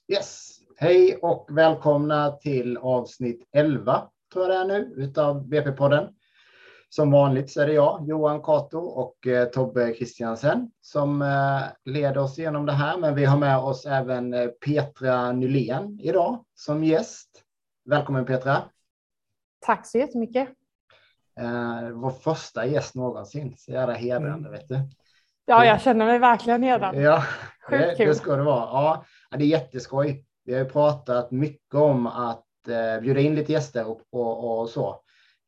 Yes, hej och välkomna till avsnitt 11 tror jag det är nu utav BP-podden. Som vanligt så är det jag, Johan Kato och Tobbe Christiansen som leder oss igenom det här. Men vi har med oss även Petra Nylén idag som gäst. Välkommen Petra. Tack så jättemycket. Vår första gäst någonsin, så jävla hedrande vet du. Ja, jag känner mig verkligen hedrad. Ja, det ska det vara. Ja, det är jätteskoj. Vi har ju pratat mycket om att bjuda in lite gäster och så.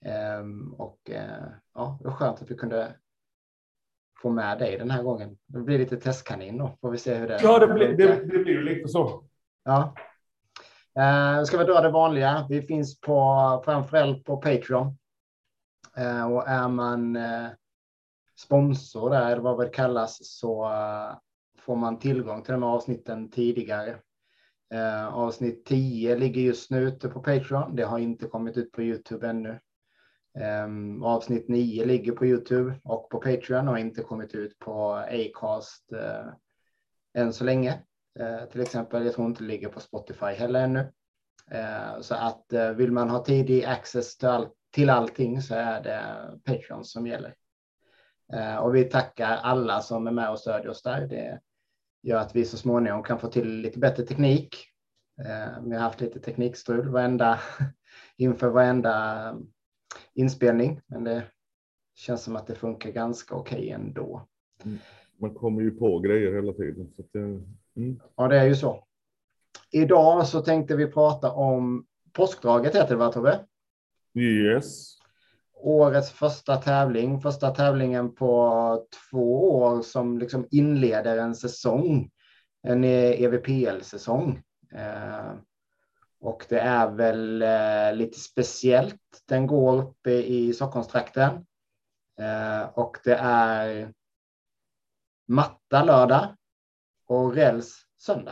Ja, det var skönt att vi kunde få med dig den här gången. Det blir lite testkanin då. Får vi se hur det är. Ja, det blir ju lite så. Ja. Ska vi dra det vanliga. Vi finns framförallt på Patreon. Och är man sponsor där, eller vad det kallas, så får man tillgång till de här avsnitten tidigare. Avsnitt 10 ligger just nu ute på Patreon. Det har inte kommit ut på YouTube ännu. Avsnitt 9 ligger på YouTube och på Patreon och har inte kommit ut på Acast än så länge. Till exempel, jag tror inte det ligger på Spotify heller ännu. Så att vill man ha tidig access till allting så är det Patreon som gäller. Och vi tackar alla som är med och stödjer oss där. Det gör att vi så småningom kan få till lite bättre teknik. Vi har haft lite teknikstrul inför varenda inspelning. Men det känns som att det funkar ganska okej ändå. Man kommer ju på grejer hela tiden. Så att Ja, det är ju så. Idag så tänkte vi prata om påskdraget, heter det va Tobbe? Yes. Årets första tävlingen på 2 år som liksom inleder en säsong, en EVPL-säsong. Och det är väl lite speciellt. Den går uppe i Stockholmstrakten. Och det är matta lördag och räls söndag.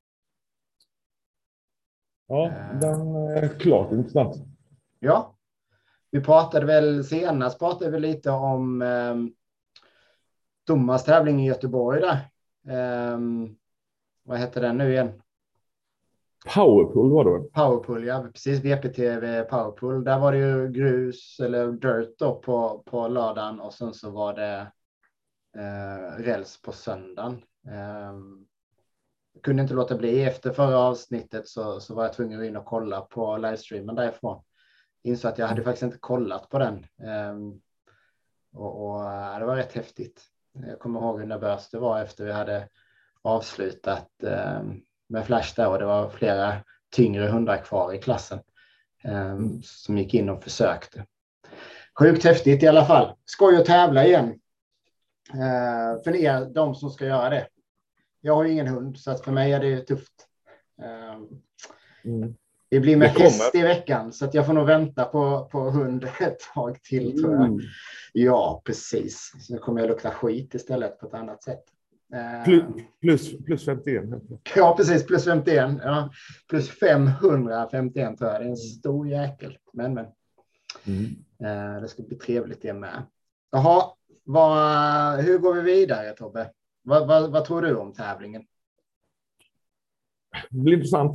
Ja, den är klart intressant. Ja. Vi pratade väl lite om Thomas tävling i Göteborg där. Vad heter den nu igen? Powerpool var det. Powerpool, ja precis. VPTV Powerpool. Där var det ju grus eller dirt då på lördagen och sen så var det räls på söndagen. Jag kunde inte låta bli. Efter förra avsnittet så var jag tvungen att in och kolla på livestreamen därifrån. Insåg att jag hade faktiskt inte kollat på den. Och det var rätt häftigt. Jag kommer ihåg hur nervös det var efter vi hade avslutat med Flash där. Och det var flera tyngre hundar kvar i klassen. Som gick in och försökte. Sjukt häftigt i alla fall. Skoj att tävla igen. För er, de som ska göra det. Jag har ju ingen hund så att för mig är det tufft. Det blir med häst i veckan så att jag får nog vänta på hund ett tag till tror jag. Ja, precis. Så nu kommer jag lukta skit istället på ett annat sätt. Plus 51. Ja, precis. Plus 51. Ja. Plus 551 tror jag. Det är en stor jäkel. Men. Det ska bli trevligt det med. Jaha, hur går vi vidare Tobbe? Vad tror du om tävlingen? Det blir intressant.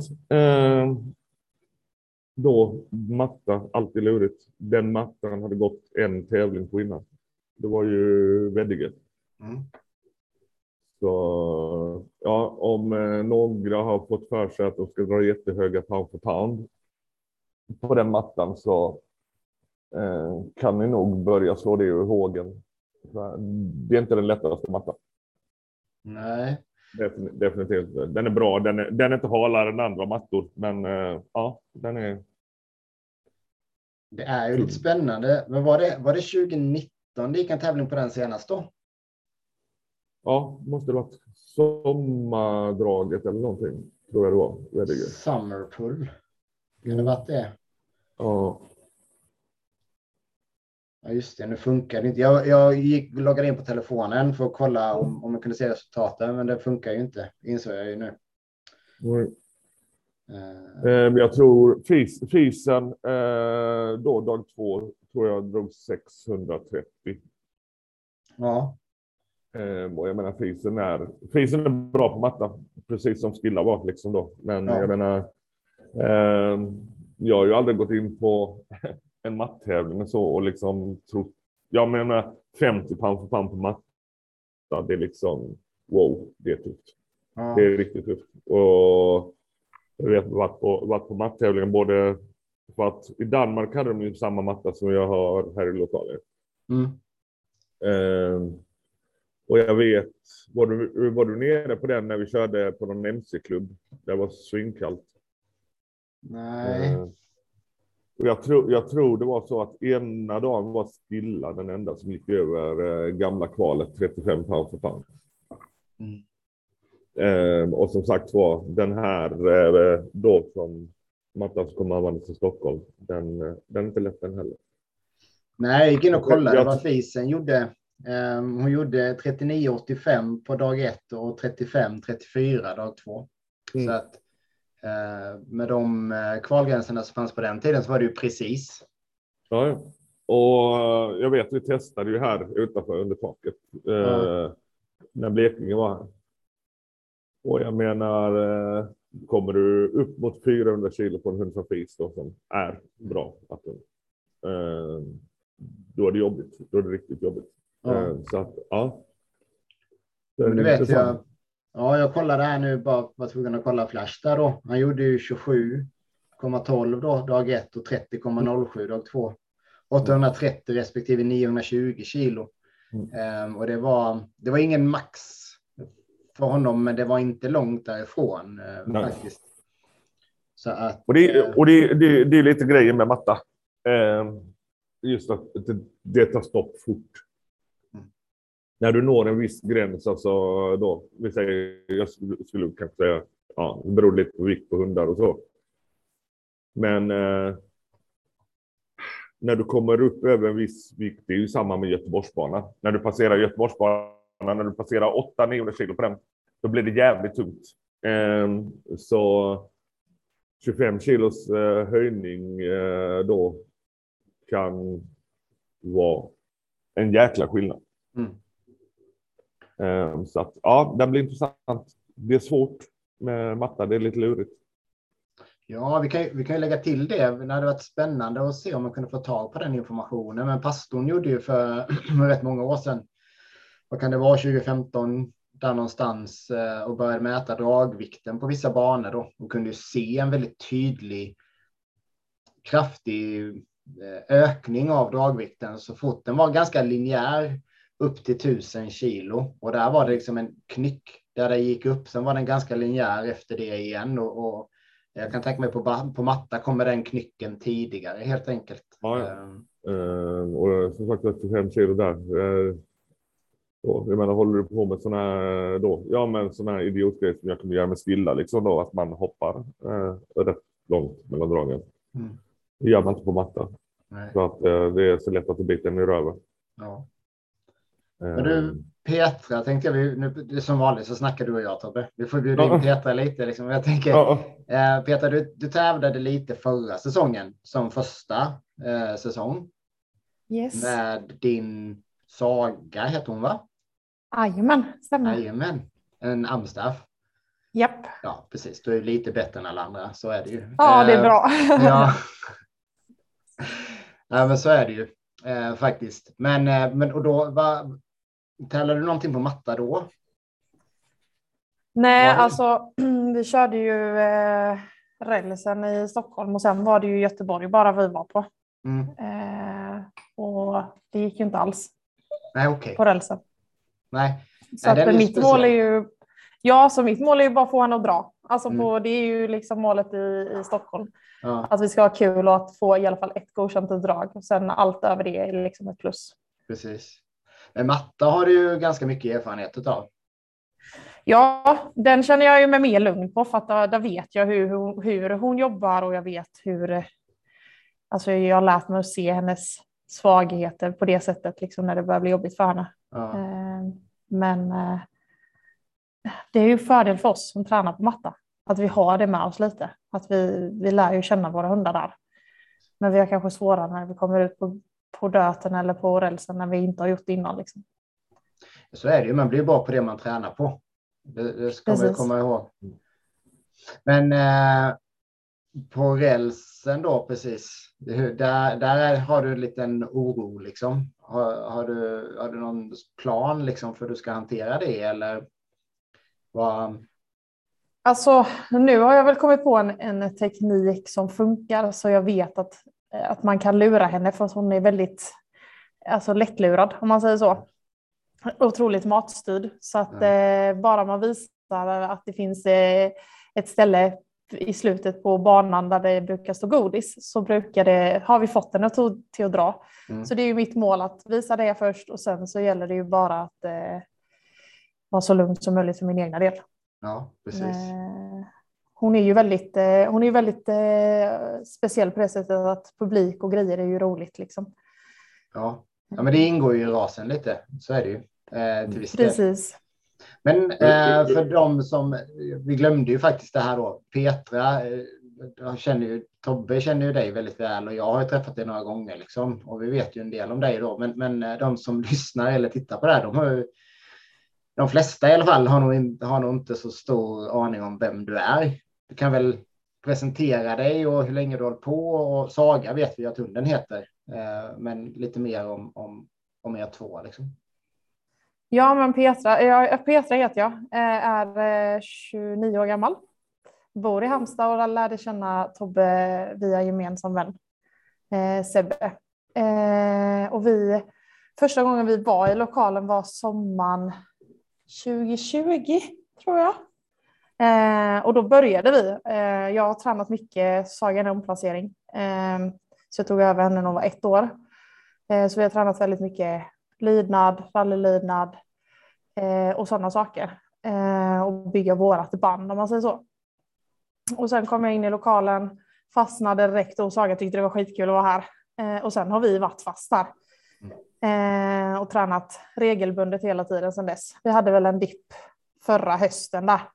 Då matta, alltid lurigt. Den mattan hade gått en tävling på innan. Det var ju Veddige. Så ja, om några har fått för sig att de ska dra jättehöga pound for pound på den mattan så kan ni nog börja slå det ur hågen. Det är inte den lättaste mattan. Nej. Definitivt. Den är bra. Den är inte halare än andra mattor. Men ja, den är... Det är ju lite spännande. Men var det 2019 det gick en tävling på den senast då? Ja, måste det vara sommardraget eller någonting. Tror jag det var. Summerpool. Kan det vara det? Ja. Ja just det, nu funkar det inte. Jag loggade in på telefonen för att kolla om jag kunde se resultaten, men det funkar ju inte. Insåg jag ju nu. Jag tror Friesen då dag 2 tror jag drog 630. Ja. Och jag menar Friesen är bra på matta. precis som Skilla var liksom då. Men Ja. jag menar, jag har ju aldrig gått in på en matttävling och så och liksom trott, jag menar 50 pound för pound på matta, det är liksom, wow, det är tufft. Ja. Det är riktigt tufft. Och jag vet varit på matttävlingen både för att i Danmark hade de ju samma matta som jag har här i lokalen. Och jag vet, var du nere på den när vi körde på någon MC-klubb? Det var svinkallt. Nej. Och jag tror det var så att ena dagen var Skilla den enda som gick över gamla kvalet 35 pound för pound. Och som sagt var, den här då som mattan som kommer användas i Stockholm, den är inte lätt den heller. Nej, jag gick in och kollade vad Fisen gjorde. Hon gjorde 39,85 på dag 1 och 35,34 dag 2. Så att med de kvalgränserna som fanns på den tiden så var det ju precis. Ja, och jag vet vi testade ju här utanför under taket när Blekinge var här. Och jag menar, kommer du upp mot 400 kilo på en hund som Fis då, som är bra, då är det jobbigt. Då är det riktigt jobbigt. Så att, ja. Men du vet jag kollade här nu, bara var tvungen att kolla Flash där då. Han gjorde ju 27,12 då, dag 1 och 30,07 dag 2. 830 respektive 920 kilo. Och det var ingen max för honom, men det var inte långt därifrån faktiskt. Så att, och det är lite grejer med matta. Just att det tar stopp fort. När du når en viss gräns, alltså då, vi säger, jag skulle kanske säga, det beror lite på vikt på hundar och så. Men när du kommer upp över en viss vikt, det är ju samma med Göteborgsbanan. När du passerar Göteborgsbanan, när du passerar 800-900 kilo på den, då blir det jävligt tungt. Så 25 kilos höjning då kan vara en jäkla skillnad. Så att, ja, det blir intressant. Det är svårt med matta, det är lite lurigt. Ja, vi kan ju lägga till det. Det hade varit spännande att se om man kunde få tag på den informationen. Men pastorn gjorde ju för rätt många år sedan, vad kan det vara, 2015 där någonstans, och började mäta dragvikten på vissa banor då, och kunde ju se en väldigt tydlig kraftig ökning av dragvikten så fort den var ganska linjär upp till 1000 kilo, och där var det liksom en knyck där det gick upp, sen var den ganska linjär efter det igen, och jag kan tänka mig på matta kommer den knycken tidigare helt enkelt. Och som sagt 25 kilo där. Jag menar, håller du på med såna här då, såna här idiotgrejer som jag kunde göra med Skilla liksom då, att man hoppar rätt långt mellan dragen. Det gör man inte på matta. Så att det är så lätt att det biter en i röven. Ja. Men du, Petra, tänkte jag, nu, det är som vanligt så snackar du och jag, Tobbe. Vi får bjuda in Petra lite. Liksom. Jag tänker, Petra, du tävlade lite förra säsongen som första säsong. Yes. Med din Saga, heter hon va? Jajamän, stämmer. Jajamän, en Amstaff. Japp. Ja, precis. Du är lite bättre än alla andra, så är det ju. Ja, det är bra. Ja. Ja, men så är det ju faktiskt. Men och då, tävlade du någonting på matta då? Nej, alltså vi körde ju rälsen i Stockholm och sen var det ju Göteborg bara vi var på. Och det gick ju inte alls. Nej, okej. På rälsen. Nej. Så att mitt mål är ju, mitt mål är ju bara att få henne att dra. Alltså det är ju liksom målet i Stockholm. Ja. Att vi ska ha kul och att få i alla fall ett godkänt drag. Och sen allt över det är liksom ett plus. Precis. Men matta har du ju ganska mycket erfarenhet av. Ja, den känner jag ju med mer lugn på. För att där vet jag hur hon jobbar och jag vet hur... Alltså jag har lärt mig att se hennes svagheter på det sättet liksom när det börjar bli jobbigt för henne. Ja. Men det är ju fördel för oss som tränar på matta. Att vi har det med oss lite. Att vi lär ju känna våra hundar där. Men vi har kanske svårare när vi kommer ut på döten eller på rälsen när vi inte har gjort det innan. Liksom. Så är det ju. Man blir bra på det man tränar på. Det ska man komma ihåg. Men på rälsen då, precis. Där har du en liten oro liksom. Har du någon plan liksom för hur du ska hantera det, eller vad? Alltså, nu har jag väl kommit på en teknik som funkar, så jag vet att man kan lura henne, för att hon är väldigt lättlurad, om man säger så. Otroligt matstyrd. Så att bara man visar att det finns ett ställe i slutet på banan där det brukar stå godis, så har vi fått henne till att dra. Så det är ju mitt mål att visa det först, och sen så gäller det ju bara att vara så lugnt som möjligt för min egna del. Ja, precis. Hon är ju väldigt speciell på det sättet att publik och grejer är ju roligt liksom. Ja, men det ingår ju i rasen lite, så är det ju. Till viss del. Precis. Men för de som, vi glömde ju faktiskt det här då, Petra, Tobbe känner ju dig väldigt väl, och jag har ju träffat dig några gånger liksom, och vi vet ju en del om dig då, men de som lyssnar eller tittar på det här, de flesta i alla fall har nog inte så stor aning om vem du är. Du kan väl presentera dig och hur länge du håller på, och Saga vet vi att hunden heter, men lite mer om er två liksom. Ja, men Petra heter jag, är 29 år gammal, bor i Halmstad och lärde känna Tobbe via gemensam vän, Sebbe. Och första gången vi var i lokalen var sommaren 2020, tror jag. Och då började vi. Jag har tränat mycket Saga i omplacering. Så jag tog över henne när hon var 1 år. Så vi har tränat väldigt mycket lydnad, rallylydnad och sådana saker. Och bygga vårat band, om man säger så. Och sen kom jag in i lokalen, fastnade direkt, och Saga tyckte det var skitkul att vara här. Och sen har vi varit fast där. Och tränat regelbundet hela tiden sedan dess. Vi hade väl en dipp förra hösten där.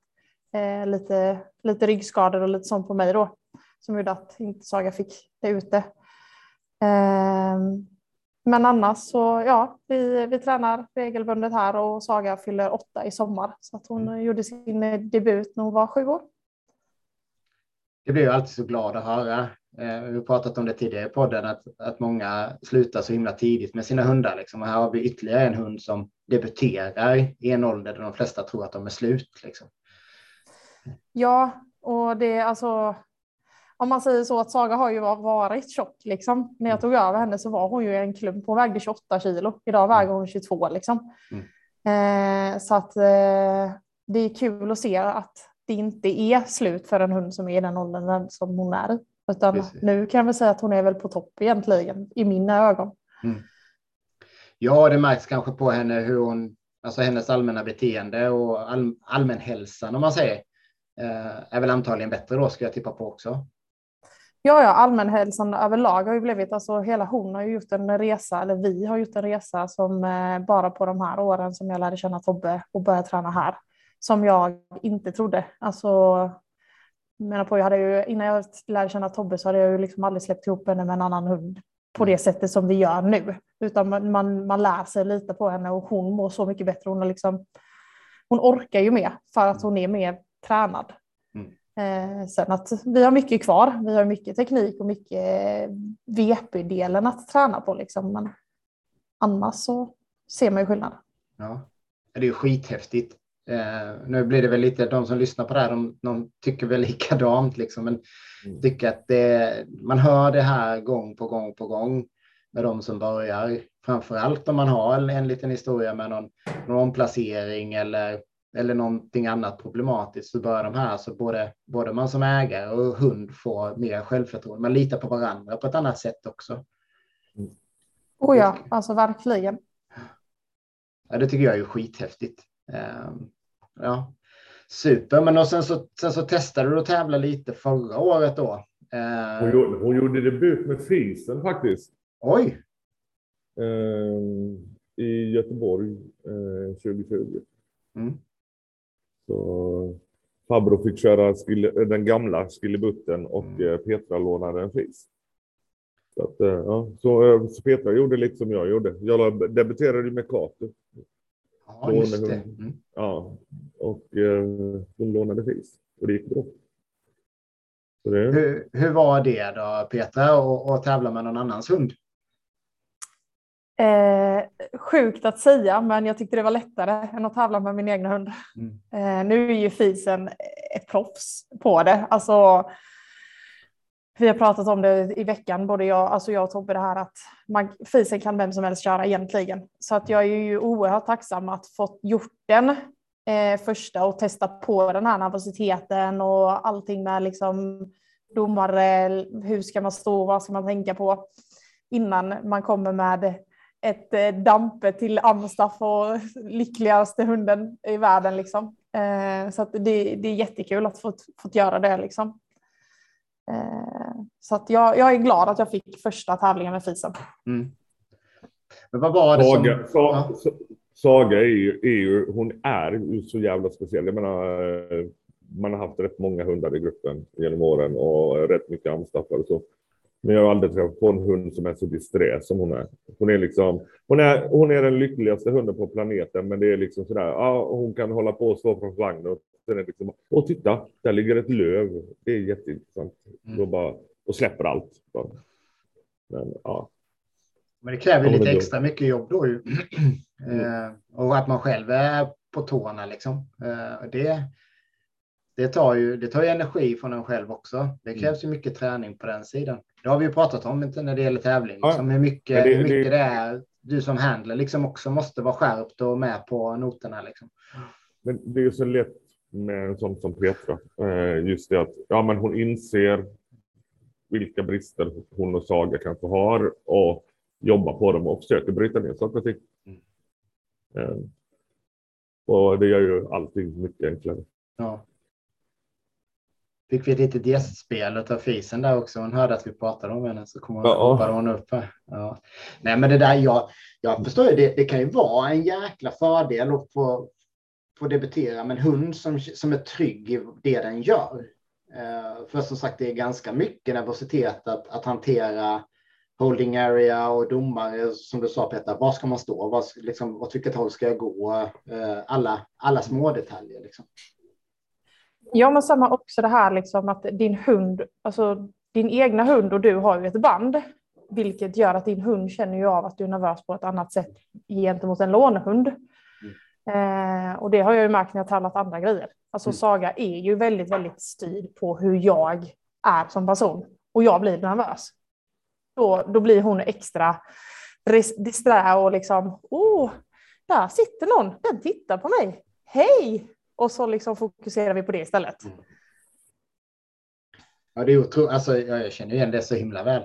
Lite ryggskador och lite sånt på mig då, som gjorde att inte Saga fick det ute. Men annars så, ja, vi tränar regelbundet här, och Saga fyller 8 i sommar, så att hon gjorde sin debut när hon var 7 år. Det blir ju alltid så glad att höra. Vi har pratat om det tidigare i podden, att många slutar så himla tidigt med sina hundar liksom. Och här har vi ytterligare en hund som debuterar i en ålder där de flesta tror att de är slut liksom. Ja, och det alltså, om man säger så, att Saga har ju varit tjock liksom. När jag tog över henne så var hon ju en klump, hon vägde 28 kilo. Idag väger hon 22 liksom. Så att det är kul att se att det inte är slut för en hund som är i den åldern som hon är. Utan precis. Nu kan jag väl säga att hon är väl på topp egentligen, i mina ögon. Ja, det märks kanske på henne hur hon, alltså hennes allmänna beteende och allmänhälsan, om man säger, är väl antagligen bättre då, ska jag tippa på också. Ja, allmänhälsan överlag har ju blivit, alltså hela hon har ju gjort en resa, eller vi har gjort en resa som bara på de här åren som jag lärde känna Tobbe och började träna här, som jag inte trodde. Alltså, innan jag lärde känna Tobbe så hade jag ju liksom aldrig släppt ihop henne med en annan hund på det sättet som vi gör nu. Utan man lär sig lite på henne, och hon mår så mycket bättre. Hon orkar ju mer för att hon är mer tränad. Sen att vi har mycket kvar. Vi har mycket teknik och mycket VP-delen att träna på liksom. Men annars så ser man ju skillnad. Ja, det är ju skithäftigt. Nu blir det väl lite, de som lyssnar på det här, de tycker väl likadant liksom, men tycker att man hör det här gång på gång med de som börjar, framförallt om man har en liten historia med någon omplacering eller någonting annat problematiskt, så börjar de här, så både man som ägare och hund får mer självförtroende, man litar på varandra på ett annat sätt också. Ja, alltså verkligen. Ja, det tycker jag är skithäftigt. Ja, super. Men och sen så testade du att tävla lite förra året då. Hon gjorde debut med Friesen faktiskt. Oj! I Göteborg 2020. Så Fabro fick köra den gamla skillebutten, och Petra lånade en Fries. Så att, så Petra gjorde lite som jag gjorde. Jag debuterade med Kato. Ja, just det. Ja, och hon lånade Fis. Och det gick bra. Så det... Hur var det då, Petra, att tävla med någon annans hund? Sjukt att säga, men jag tyckte det var lättare än att tävla med min egna hund. Nu är ju Fisen ett proffs på det. Alltså, vi har pratat om det i veckan, både jag och Tobbe, det här att Fisen kan vem som helst köra egentligen. Så att jag är ju oerhört tacksam att fått gjort den första och testa på den här nervositeten och allting med liksom domare, hur ska man stå, vad ska man tänka på innan man kommer med ett dampe till Amstaff och lyckligaste hunden i världen liksom. Så att det är jättekul att fått göra det liksom. Så att jag är glad att jag fick första tävlingen med Fisen. Men vad var det Saga hon är ju så jävla speciell. Jag menar, man har haft rätt många hundar i gruppen genom åren och rätt mycket Amstaffar och så. Men jag har aldrig träffat på en hund som är så disträ som hon är. Hon är liksom, hon är den lyckligaste hunden på planeten, men det är liksom sådär, hon kan hålla på och stå från vagnen och sen är det liksom, och titta, där ligger ett löv. Det är jätteintressant. Och släpper allt. Men ja. Men det kräver lite extra mycket jobb då ju. Och att man själv är på tårna liksom. Det tar ju energi från en själv också. Det krävs ju mycket träning på den sidan. Det har vi ju pratat om inte när det gäller tävling. Liksom, hur mycket det är du som handlar liksom också måste vara skärpt och med på noterna. Liksom. Men det är ju så lätt med en sån som Petra. Just det att men hon inser vilka brister hon och Saga kanske har och jobbar på dem och försöker bryta ner saker och ting. Och det gör ju allting mycket enklare. Ja. Fick vi ett litet gästspel av Fisen där också. Hon hörde att vi pratade om henne så hoppade hon upp här. Ja. Nej, men det där, jag förstår ju, det kan ju vara en jäkla fördel att få debutera med en hund som är trygg i det den gör. För som sagt, det är ganska mycket nervositet att hantera holding area och domare, som du sa Peter, var ska man stå? Vad tycker håll ska jag gå? Alla små detaljer liksom. Ja, men samma också det här liksom att din hund, alltså din egna hund och du har ju ett band, vilket gör att din hund känner ju av att du är nervös på ett annat sätt gentemot en lånehund. Och det har jag ju märkt när jag talat andra grejer. Alltså Saga är ju väldigt, väldigt styrd på hur jag är som person. Och jag blir nervös. Då blir hon extra disträ och liksom, där sitter någon, den tittar på mig. Hej! Och så liksom fokuserar vi på det istället. Ja, det är otroligt. Alltså, jag känner igen det så himla väl.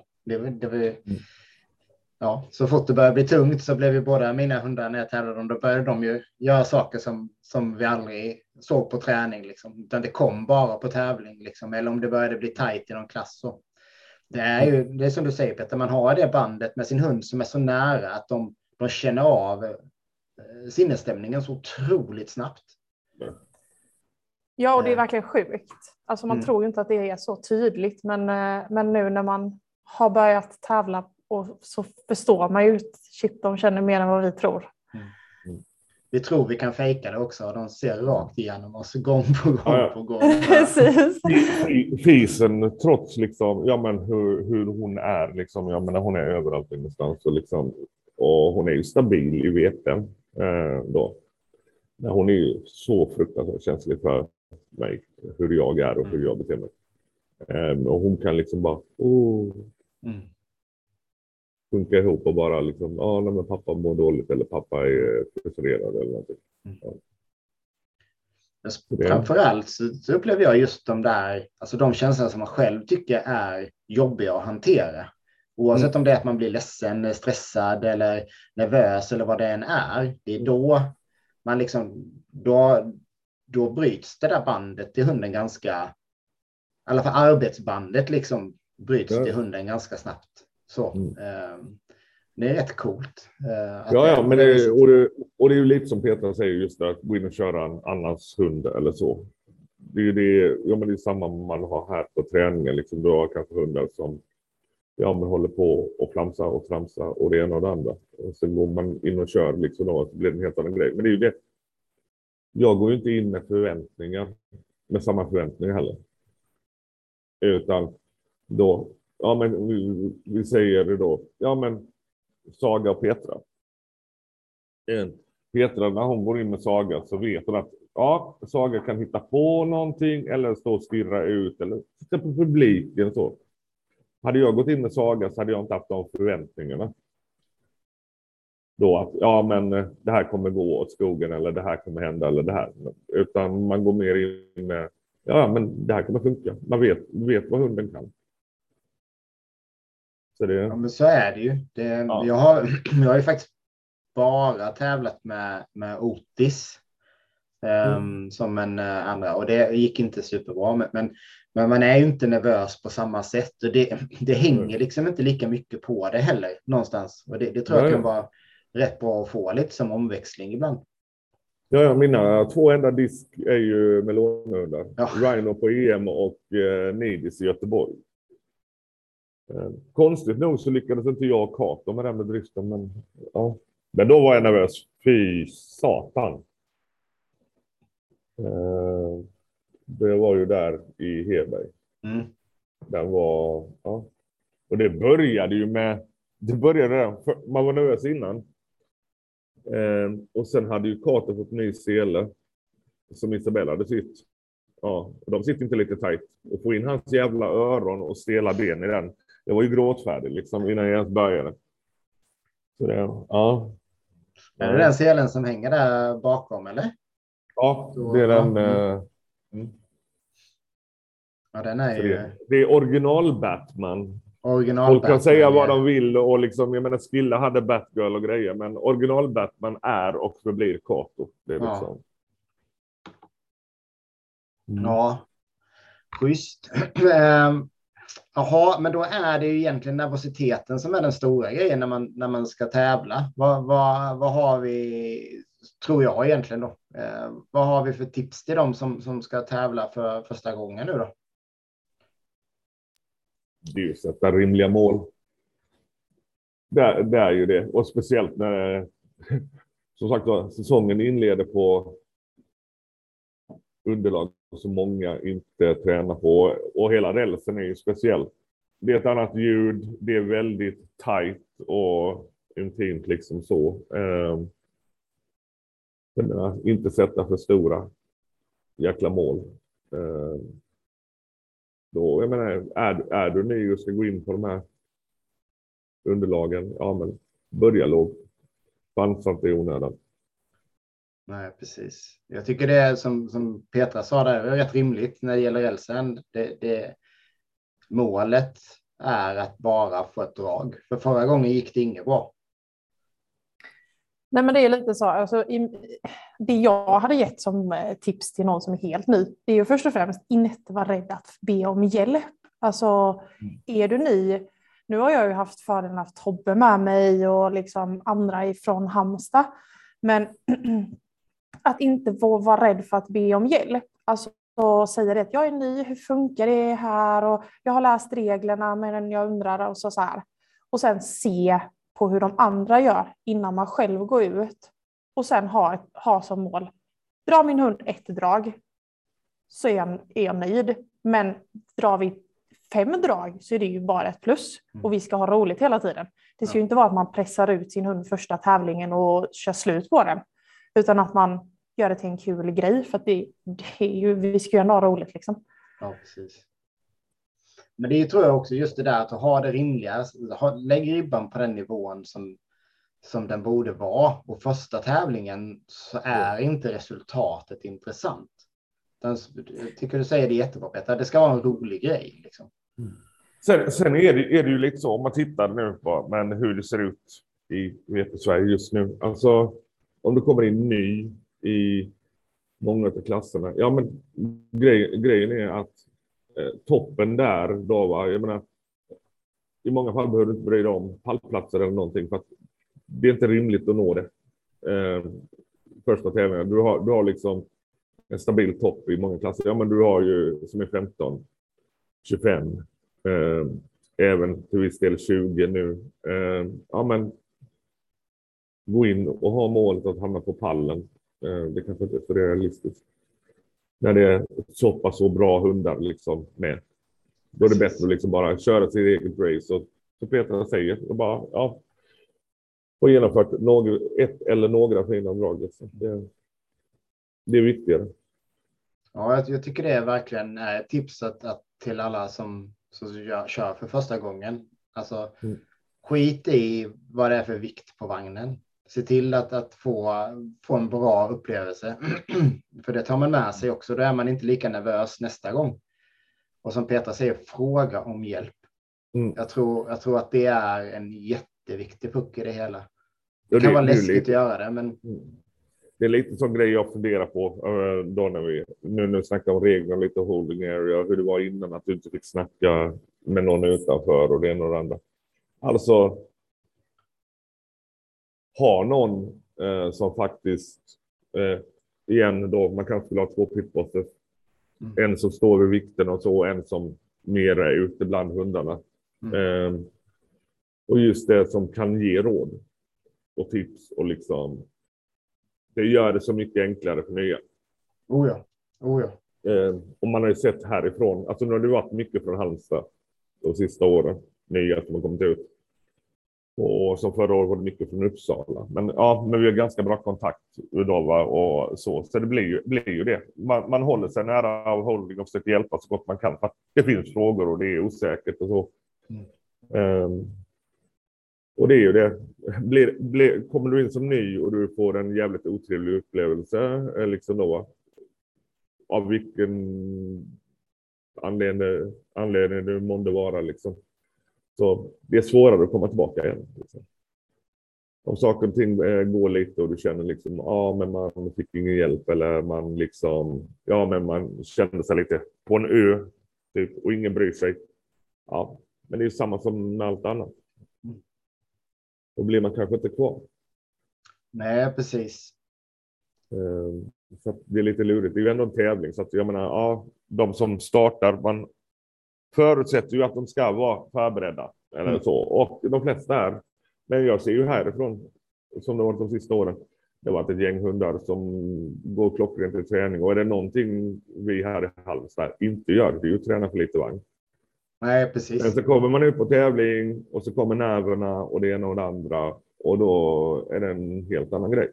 Så fort det började bli tungt så blev ju båda mina hundar när jag tävlade dem, då började de ju göra saker som vi aldrig såg på träning. Liksom. Utan det kom bara på tävling. Liksom. Eller om det började bli tajt i någon klass. Så. Det är som du säger Peter, man har det bandet med sin hund som är så nära att de känner av sinnesstämningen så otroligt snabbt. Ja, och det är verkligen sjukt. Alltså man tror ju inte att det är så tydligt, men nu när man har börjat tävla och så förstår man ju shit, de känner mer än vad vi tror. Vi tror vi kan fejka det också, och de ser rakt igenom oss gång på gång. Precis. Fisen, trots liksom, hur hon är, liksom, hon är överallt någonstans och liksom, och hon är ju stabil i veten då. Hon är ju så fruktansvärt känslig för mig, hur jag är och hur jag beter mig. Och hon kan liksom bara sjunka ihop och bara liksom, men pappa mår dåligt eller pappa är frustrerad eller någonting. Framförallt så upplever jag just de där, alltså de känslor som man själv tycker är jobbiga att hantera. Oavsett om det är att man blir ledsen, stressad eller nervös eller vad det än är. Det är då man liksom, då bryts det där bandet till hunden ganska, i alla fall arbetsbandet liksom bryts till hunden ganska snabbt. Så det är rätt coolt. Men det är ju lite som Peter säger, just det, att gå in och köra en annans hund eller så. Det är ju det, men det är samma man har här på träningen. Liksom, du har kanske hundar som ja, men håller på och flamsa och tramsa och det ena och det andra. Och så går man in och kör liksom då, så blir det en helt annan grej. Men det är ju det. Jag går ju inte in med samma förväntningar heller. Utan då, ja men vi säger det då, ja men Saga och Petra. Petra, när hon går in med Saga så vet hon att ja, Saga kan hitta på någonting eller stå och stirra ut eller titta på publiken så. Hade jag gått in med Saga så hade jag inte haft de förväntningarna. Då att ja men det här kommer gå åt skogen eller det här kommer hända eller det här. Utan man går mer in med ja men det här kommer funka. Man vet vad hunden kan. Så det... Ja men så är det ju. Ja. Jag har ju faktiskt bara tävlat med Otis som en andra och det gick inte superbra men man är ju inte nervös på samma sätt och det hänger liksom inte lika mycket på det heller någonstans och det tror jag kan vara rätt bra att få lite som omväxling ibland. Ja, mina 2 enda disk är ju melonhundar. Ja. Rhino på EM och Nidis i Göteborg. Konstigt nog så lyckades inte jag och Kato med den bedriften. Men då var jag nervös. Fy satan. Det var ju där i Heberg. Den var... Ja. Och det började ju med... Man var nervös innan. Och sen hade ju Kato fått ny sele. Som Isabella hade sitt. Ja, och de sitter inte lite tajt. Och få in hans jävla öron och stela ben i den. Det var ju gråtfärdig liksom innan jag ens började. Så det, ja. Är det den selen som hänger där bakom eller? Ja, det är den. Ja, den är ju... Det är original Batman. Original Folk kan säga vad de vill och liksom, jag menar Skilla hade Batgirl och grejer, men original Batman är och förblir Kato. Det är liksom. Ja, schysst. Jaha, men då är det ju egentligen nervositeten som är den stora grejen när man ska tävla. Vad har vi, tror jag egentligen då? Vad har vi för tips till dem som ska tävla för första gången nu då? Det är ju sätta rimliga mål. Det är ju det. Och speciellt när som sagt då, säsongen inleder på underlag som många inte tränar på. Och hela rälsen är ju speciell. Det är ett annat ljud. Det är väldigt tajt och intimt liksom så. Inte sätta för stora jäkla mål. Då, jag menar, är du ny och ska gå in på de här underlagen, ja men börja lågt. Fanns inte i onödan. Nej, precis. Jag tycker det är som Petra sa där, är rätt rimligt när det gäller rälsen. Målet är att bara få ett drag. För förra gången gick det inget bra. Nej, men det är lite så. Alltså, det jag hade gett som tips till någon som är helt ny, det är ju först och främst inte vara rädd att be om hjälp. Alltså, är du ny, nu har jag ju haft fördelen att Tobbe med mig och liksom andra ifrån Halmstad, men att inte vara rädd för att be om hjälp. Alltså, säga det att jag är ny, hur funkar det här? Och jag har läst reglerna, men jag undrar och så här. Och sen se på hur de andra gör innan man själv går ut. Och sen ha som mål. Drar min hund ett drag så är jag nöjd. Men drar vi 5 drag så är det ju bara ett plus. Och vi ska ha roligt hela tiden. Det ska ju inte vara att man pressar ut sin hund första tävlingen och kör slut på den. Utan att man gör det till en kul grej. För att det är ju, vi ska ju ha roligt liksom. Ja, precis. Men det tror jag också just det där att ha det rimliga. Lägg ribban på den nivån som den borde vara. Och första tävlingen så är inte resultatet intressant. Jag tycker du säger det jättebra, Peter. Det ska vara en rolig grej. Liksom. Sen är det ju lite så om man tittar nu på hur det ser ut i Sverige just nu. Alltså om du kommer in ny i många av klasserna. Ja, men grejen är att toppen där då, va? Jag menar, i många fall behöver du inte bry dig om pallplatser eller någonting för att det är inte rimligt att nå det. Första tävlingen. Du har liksom en stabil topp i många klasser. Ja, men du har ju som är 15, 25. även till viss del 20 nu. Ja, men gå in och ha målet att hamna på pallen. Det kanske inte är så realistiskt. När det är så pass så bra hundar liksom med. Då är det bättre att liksom bara köra sitt eget race. Och så Petra säger, och bara, ja, få genomfört ett eller några fina drag. Liksom. Det är viktigare. Ja, jag tycker det är verkligen ett tips att till alla som kör för första gången. Alltså, skit i vad det är för vikt på vagnen. Se till att få en bra upplevelse. För det tar man med sig också. Då är man inte lika nervös nästa gång. Och som Petra säger, fråga om hjälp. Jag tror att det är en jätteviktig puck i det hela. Det kan vara läskigt att göra det, men... Det är lite sån grej jag funderar på då när vi nu snackar om reglerna, lite holding area, hur det var innan att du inte fick snacka med någon utanför och det ena och det andra. Alltså, ha någon som faktiskt, igen då, man kanske skulle ha 2 pitbosses. En som står vid vikten och så, en som mer är ute bland hundarna. Och just det som kan ge råd och tips och liksom, det gör det så mycket enklare för nya. Oh ja. Och man har ju sett härifrån, alltså nu har det varit mycket från Halmstad de sista åren, nya som har kommit ut. Och som förra året var det mycket från Uppsala. Men vi har ganska bra kontakt idag, va? Och så det blir ju det. Man håller sig nära av holding och försöker hjälpa så gott man kan. För att det finns frågor och det är osäkert och så. Och det är ju det. Kommer du in som ny och du får en jävligt otrevlig upplevelse, liksom då, av vilken anledning du måste vara liksom. Så det är svårare att komma tillbaka igen. Liksom. Om saker och ting går lite och du känner liksom, men man fick ingen hjälp eller man liksom, men man kände sig lite på en ö typ, och ingen bryr sig. Ja, men det är ju samma som med allt annat. Då blir man kanske inte kvar. Nej, precis. Så det är lite lurigt. Det är ju ändå en tävling. Så att jag menar, de som startar, man förutsätter ju att de ska vara förberedda. Eller så. Och de flesta är. Men jag ser ju härifrån, som det har varit de sista åren, det har varit ett gäng hundar som går klockrent till träning. Och är det någonting vi här i Halmstad inte gör, det är ju att träna för lite vagn. Nej, precis. Men så kommer man ut på tävling och så kommer nerverna och det ena och det andra. Och då är det en helt annan grej.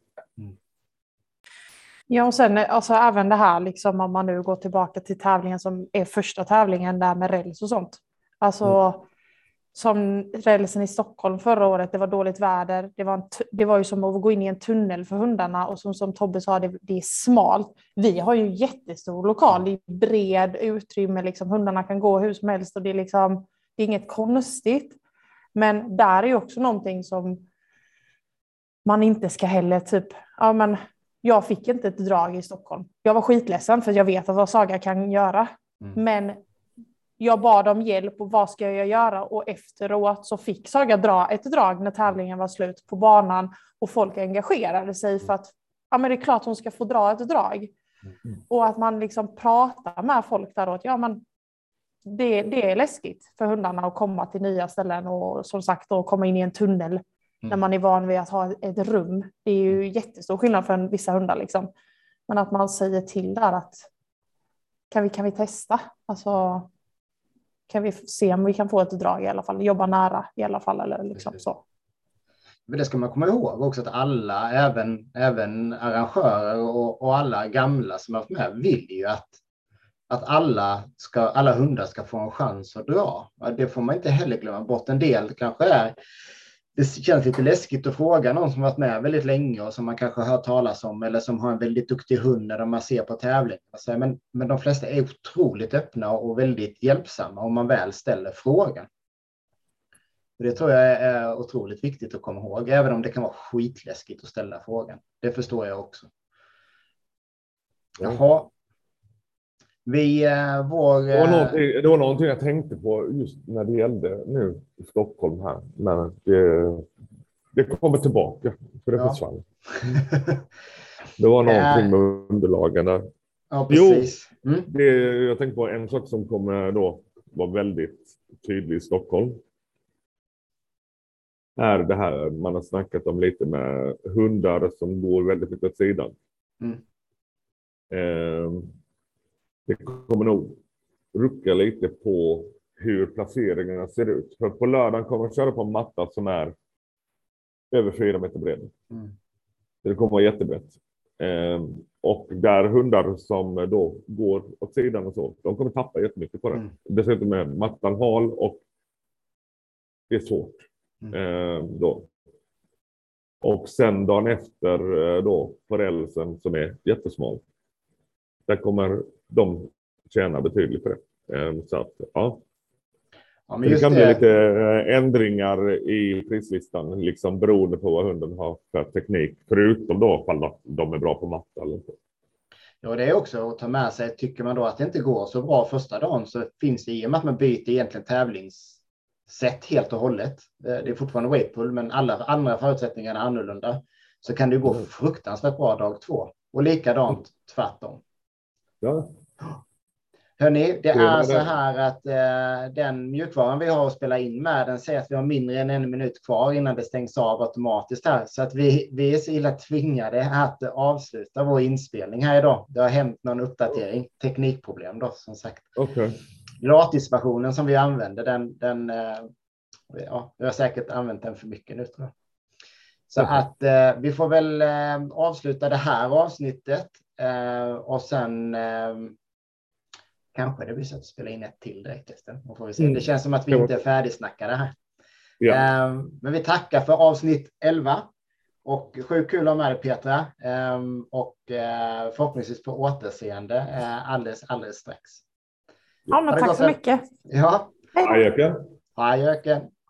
Ja, och sen alltså, även det här, liksom, om man nu går tillbaka till tävlingen som är första tävlingen där med räls och sånt. Alltså, som rälsen i Stockholm förra året, det var dåligt väder. Det var ju som att gå in i en tunnel för hundarna. Och som Tobbe sa, det är smalt. Vi har ju jättestor lokal, det är bred utrymme. Liksom, hundarna kan gå hur som helst och det är inget konstigt. Men där är ju också någonting som man inte ska heller typ... Jag fick inte ett drag i Stockholm. Jag var skitledsen för jag vet att vad Saga kan göra. Men jag bad om hjälp och vad ska jag göra? Och efteråt så fick Saga dra ett drag när tävlingen var slut på banan. Och folk engagerade sig för att det är klart hon ska få dra ett drag. Och att man liksom pratar med folk där åt. Det är läskigt för hundarna att komma till nya ställen och som sagt då komma in i en tunnel. När man är van vid att ha ett rum. Det är ju jättestor skillnad för vissa hundar. Liksom. Men att man säger till där att kan vi testa? Alltså, kan vi se om vi kan få ett drag i alla fall. Jobba nära i alla fall. Eller liksom så. Men det ska man komma ihåg också att alla, även arrangörer och alla gamla som har varit med vill ju att alla hundar ska få en chans att dra. Det får man inte heller glömma bort. En del kanske det känns lite läskigt att fråga någon som varit med väldigt länge och som man kanske har hört talas om eller som har en väldigt duktig hund när man ser på tävling. Men de flesta är otroligt öppna och väldigt hjälpsamma om man väl ställer frågan. Det tror jag är otroligt viktigt att komma ihåg, även om det kan vara skitläskigt att ställa frågan. Det förstår jag också. Jaha. Det var någonting jag tänkte på just när det gällde nu i Stockholm här. Men det kommer tillbaka, för det försvann. Det var någonting med underlagen där. Ja, precis. Jag tänkte på en sak som kommer då var väldigt tydlig i Stockholm är det här man har snackat om lite med hundar som går väldigt mycket åt sidan. Det kommer nog rucka lite på hur placeringarna ser ut. För på lördagen kommer jag köra på en matta som är över 4 meter bred. Det kommer vara jättebrett. Och där hundar som då går åt sidan och så, de kommer tappa jättemycket på det. Dessutom är mattan hal och det är svårt. Då. Och sen dagen efter då på rälsen som är jättesmal. Där kommer de tjäna betydligt på det. Så att, ja. Ja, men det kan bli lite ändringar i prislistan liksom beroende på vad hunden har för teknik. Förutom då ifall de är bra på matta eller inte. Ja, det är också att ta med sig. Tycker man då att det inte går så bra första dagen så finns det i och med att man byter egentligen tävlingssätt helt och hållet. Det är fortfarande weightpull men alla andra förutsättningar är annorlunda. Så kan det gå fruktansvärt bra dag 2. Och likadant tvärtom. Ja. Hörrni, det är så här att den mjukvaran vi har att spela in med, den säger att vi har mindre än 1 minut kvar innan det stängs av automatiskt här. Så att vi är så illa tvingade att avsluta vår inspelning här idag. Det har hänt någon uppdatering, teknikproblem då som sagt. Okay. Gratisversionen som vi använder, vi har säkert använt den för mycket nu tror jag. Så att vi får väl avsluta det här avsnittet och sen... kanske det blir så att spela in ett till direkt. Får vi se. Det känns som att vi inte är färdigsnackade här. Ja. Men vi tackar för avsnitt 11. Och sjukt kul att ha med dig Petra. Och förhoppningsvis på återseende alldeles strax. Ja, men tack så mycket. Ja. Hej Jöken. Hej Jöken.